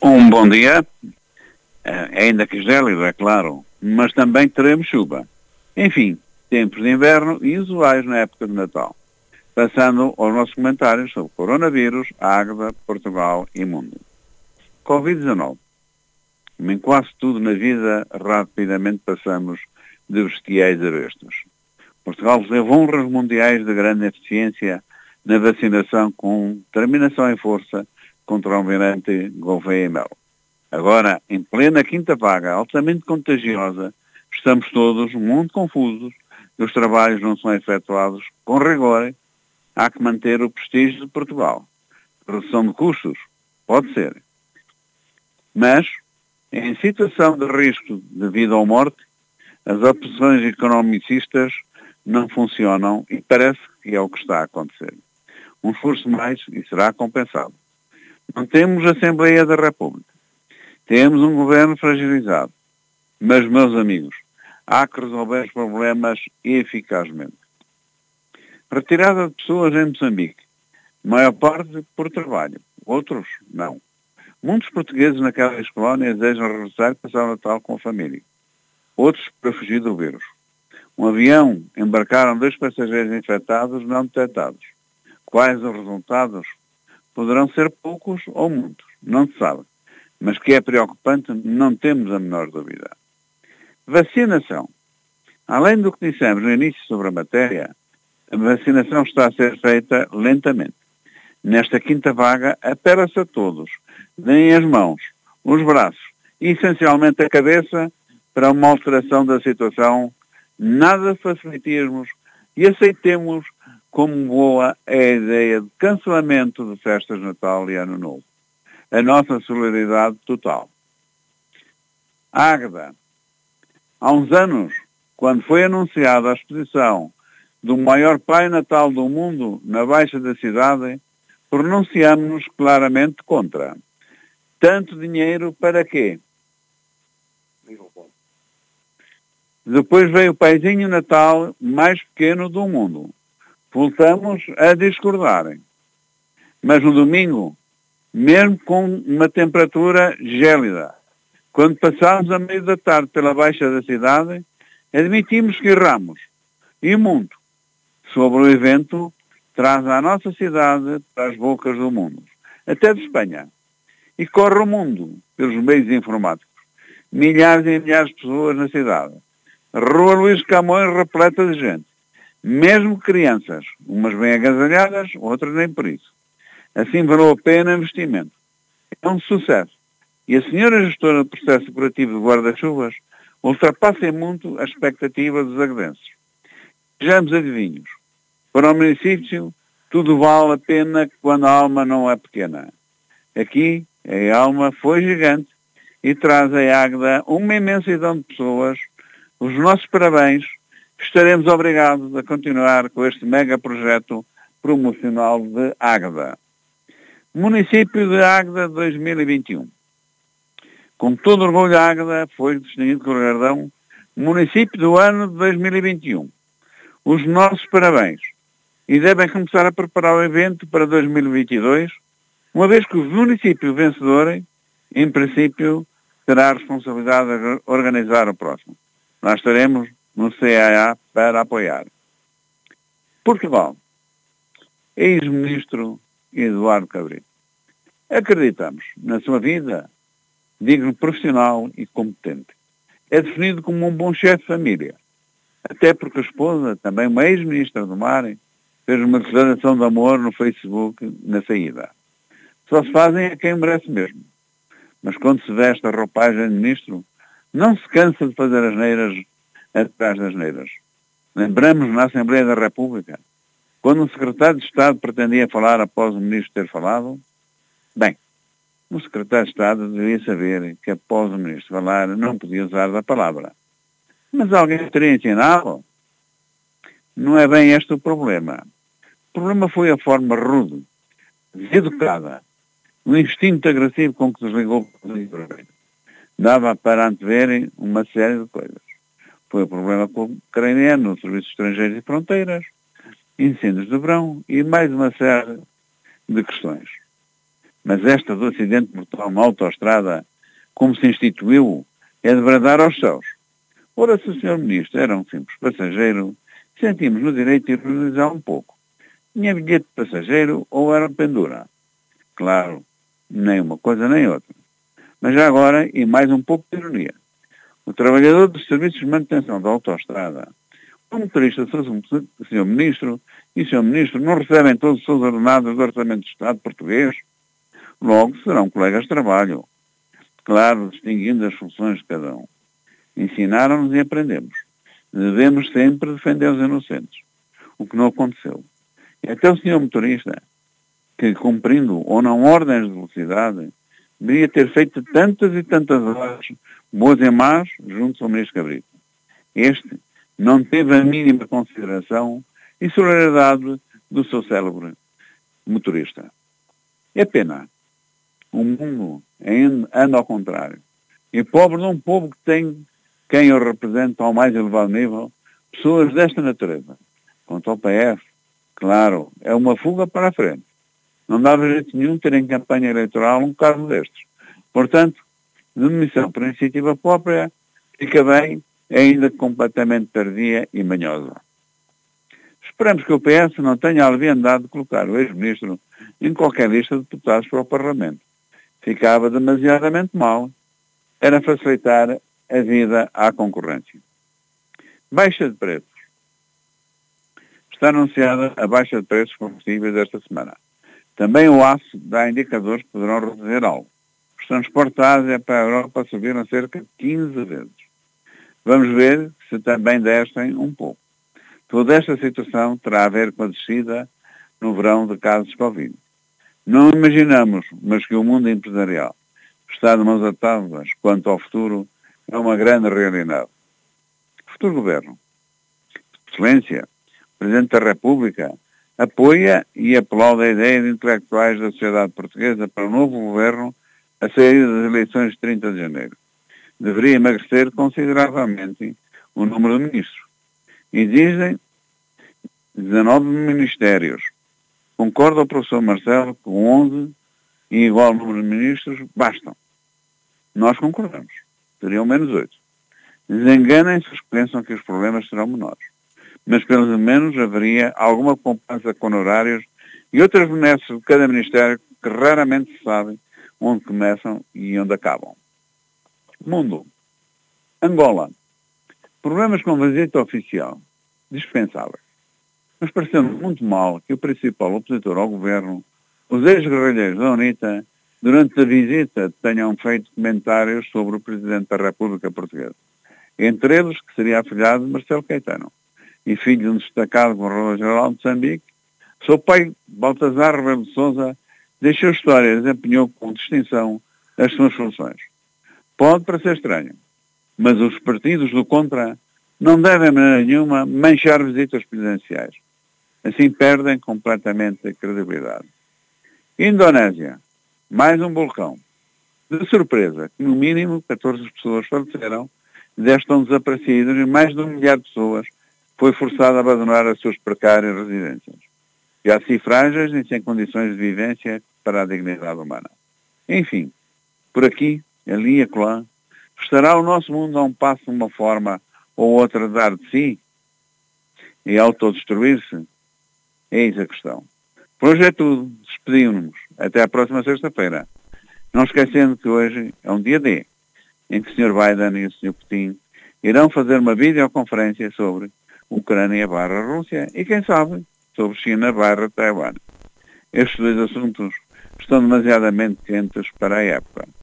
Um bom dia, ainda que gélido, é claro, mas também teremos chuva. Enfim, tempos de inverno e usuais na época de Natal. Passando aos nossos comentários sobre coronavírus, Águeda, Portugal e mundo. Covid-19. Como em quase tudo na vida, rapidamente passamos de bestiais a bestas. Portugal levou honras mundiais de grande eficiência na vacinação com determinação e força contra o almirante Gouveia e Melo. Agora, em plena quinta vaga, altamente contagiosa, estamos todos muito confusos e os trabalhos não são efetuados com rigor. Há que manter o prestígio de Portugal. Redução de custos? Pode ser. Mas, em situação de risco de vida ou morte, as opções economicistas não funcionam e parece que é o que está a acontecer. Um esforço mais e será compensado. Não temos a Assembleia da República. Temos um governo fragilizado. Mas, meus amigos, há que resolver os problemas eficazmente. Retirada de pessoas em Moçambique. Maior parte por trabalho. Outros, não. Muitos portugueses naquelas colónias desejam regressar e passar o Natal com a família. Outros para fugir do vírus. Um avião embarcaram 2 passageiros infectados não detectados. Quais os resultados? Poderão ser poucos ou muitos, não se sabe. Mas que é preocupante, não temos a menor dúvida. Vacinação. Além do que dissemos no início sobre a matéria, a vacinação está a ser feita lentamente. Nesta quinta vaga, apela-se a todos. Deem as mãos, os braços e essencialmente a cabeça para uma alteração da situação. Nada facilitismos e aceitemos como boa a ideia de cancelamento de festas de Natal e Ano Novo. A nossa solidariedade total. Águeda. Há uns anos, quando foi anunciada a exposição do maior Pai Natal do mundo na Baixa da cidade, pronunciamos-nos claramente contra. Tanto dinheiro para quê? Depois veio o Paizinho Natal mais pequeno do mundo. Voltamos a discordarem. Mas no domingo, mesmo com uma temperatura gélida, quando passámos a meio da tarde pela Baixa da cidade, admitimos que erramos. E muito sobre o evento traz a nossa cidade para as bocas do mundo, até de Espanha. E corre o mundo pelos meios informáticos. Milhares e milhares de pessoas na cidade. Rua Luís Camões repleta de gente. Mesmo crianças, umas bem agasalhadas, outras nem por isso. Assim valeu a pena o investimento. É um sucesso. E a senhora gestora do processo curativo de guarda-chuvas ultrapassa muito a expectativa dos agredenses. Sejamos adivinhos. Para o município, tudo vale a pena quando a alma não é pequena. Aqui, a alma foi gigante e traz a Águeda uma imensidão de pessoas. Os nossos parabéns. Estaremos obrigados a continuar com este mega projeto promocional de Águeda. Município de Águeda 2021. Com todo orgulho, Águeda foi distinguido com o galardão Município do ano de 2021. Os nossos parabéns. E devem começar a preparar o evento para 2022, uma vez que o município vencedor, em princípio, terá a responsabilidade de organizar o próximo. Nós estaremos no CAA para apoiar. Portugal. Ex-ministro Eduardo Cabrita. Acreditamos na sua vida, digno, profissional e competente. É definido como um bom chefe de família. Até porque a esposa, também uma ex-ministra do Mar, fez uma declaração de amor no Facebook na saída. Só se fazem a quem merece mesmo. Mas quando se veste a roupagem de ministro, não se cansa de fazer asneiras atrás das asneiras. Lembramos na Assembleia da República, quando o secretário de Estado pretendia falar após o ministro ter falado, bem, o secretário de Estado devia saber que após o ministro falar não podia usar da palavra. Mas alguém teria ensinado? Não é bem este o problema. O problema foi a forma rude, deseducada, o instinto agressivo com que desligou o livro. Dava para anteverem uma série de coisas. Foi o problema com o ucraniano, os serviços estrangeiros e fronteiras, incêndios de verão e mais uma série de questões. Mas esta do acidente mortal na autoestrada, como se instituiu, é de bradar aos céus. Ora, se o Sr. Ministro era um simples passageiro, sentimos no direito de ironizar um pouco. Tinha bilhete de passageiro ou era pendura? Claro, nem uma coisa nem outra. Mas já agora, e mais um pouco de ironia, o trabalhador dos serviços de manutenção da autoestrada, o motorista, o Sr. Ministro, e o Sr. Ministro não recebem todos os seus ordenados do Orçamento do Estado português, logo serão colegas de trabalho. Claro, distinguindo as funções de cada um. Ensinaram-nos e aprendemos. Devemos sempre defender os inocentes. O que não aconteceu. E até o Sr. Motorista, que cumprindo ou não ordens de velocidade, deveria ter feito tantas e tantas horas, boas e más, junto ao Ministro Cabrita. Este não teve a mínima consideração e solidariedade do seu célebre motorista. É pena. O mundo anda ao contrário. E pobre de um povo que tem quem o representa ao mais elevado nível, pessoas desta natureza. Quanto ao PS, claro, é uma fuga para a frente. Não dava jeito nenhum ter em campanha eleitoral um caso destes. Portanto, demissão por iniciativa própria fica bem, ainda completamente tardia e manhosa. Esperamos que o PS não tenha a leviandade de colocar o ex-ministro em qualquer lista de deputados para o Parlamento. Ficava demasiadamente mal. Era facilitar a vida à concorrência. Baixa de preços. Está anunciada a baixa de preços combustíveis esta semana. Também o aço dá indicadores que poderão reduzir algo. Os transportes da Ásia para a Europa subiram cerca de 15 vezes. Vamos ver se também descem um pouco. Toda esta situação terá a ver com a descida no verão de casos de Covid. Não imaginamos, mas que o mundo empresarial está de mãos atadas quanto ao futuro é uma grande realidade. Futuro governo. Excelência, o Presidente da República apoia e aplaude a ideia de intelectuais da sociedade portuguesa para o novo governo a sair das eleições de 30 de janeiro. Deveria emagrecer consideravelmente o número de ministros. Exigem 19 ministérios. Concorda o professor Marcelo que 11 e igual número de ministros bastam. Nós concordamos. Seriam menos 8. Desenganem-se os que pensam que os problemas serão menores. Mas pelo menos haveria alguma poupança com honorários e outras benesses de cada ministério que raramente se sabe onde começam e onde acabam. Mundo. Angola. Problemas com visita oficial. Dispensáveis. Mas pareceu muito mal que o principal opositor ao governo, os ex-guerrilheiros da UNITA, durante a visita tenham feito comentários sobre o Presidente da República Portuguesa. Entre eles, que seria afilhado de Marcelo Caetano e filho de um destacado governador-geral de Moçambique, seu pai, Baltazar Rebelo de Sousa, deixou história e desempenhou com distinção as suas funções. Pode parecer estranho, mas os partidos do contra não devem, de maneira nenhuma, manchar visitas presidenciais. Assim perdem completamente a credibilidade. Indonésia. Mais um vulcão. De surpresa, que no mínimo 14 pessoas faleceram, 10 estão desaparecidas e mais de 1 milhar de pessoas foi forçado a abandonar as suas precárias residências. Já assim frágeis e sem condições de vivência para a dignidade humana. Enfim, por aqui, ali e acolá, estará o nosso mundo a um passo de uma forma ou outra de dar de si e autodestruir-se? Eis a questão. Por hoje é tudo. Despedimos-nos. Até à próxima sexta-feira. Não esquecendo que hoje é um dia D, em que o Sr. Biden e o Sr. Putin irão fazer uma videoconferência sobre Ucrânia/Rússia e, quem sabe, sobre China/Taiwan. Estes dois assuntos estão demasiadamente quentes para a época.